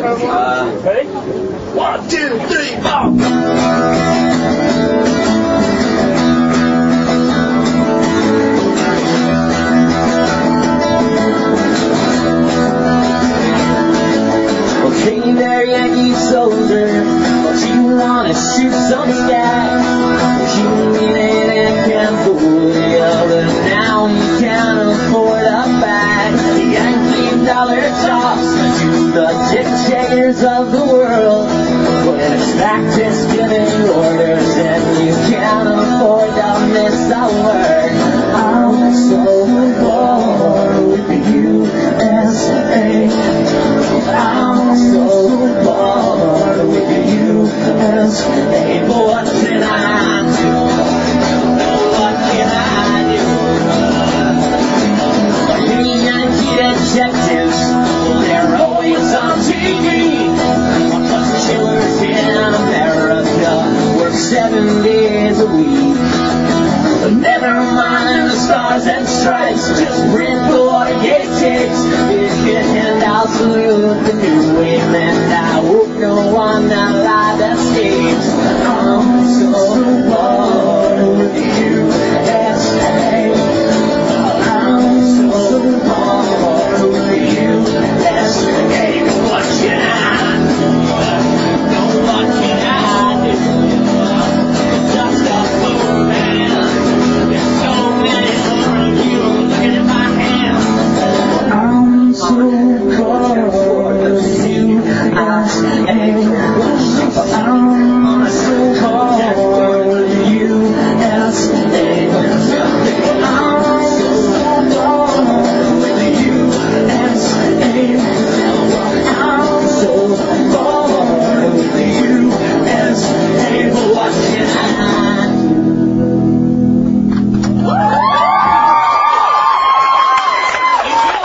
Ready? 1, 2, 3, 4. Hey there, Yankee soldier, don't you wanna shoot some sky? You need it in Cambodia, but now you can't afford a bag. The Yankee dollar talks to the dictators of the world. When it's back to giving orders and you can't afford to miss a word. I'm so bored with the USA. I'm so bored with the USA. But what can I do? What can I do? The Yankee detectives, they're always on TV. Because killers in America work 7 days a week. But never mind the stars and stripes, just print the Watergate tapes. If you hand out salute the new wave, and I hope no one alive escapes. I'm so bored with the USA. I'm so bored with the USA. What can I do? No, what can I do? Just a fool, man. There's so many of you looking at my hands. I'm so bored with the USA. I'm so bored with the USA. I'm so bored with the USA. I'm so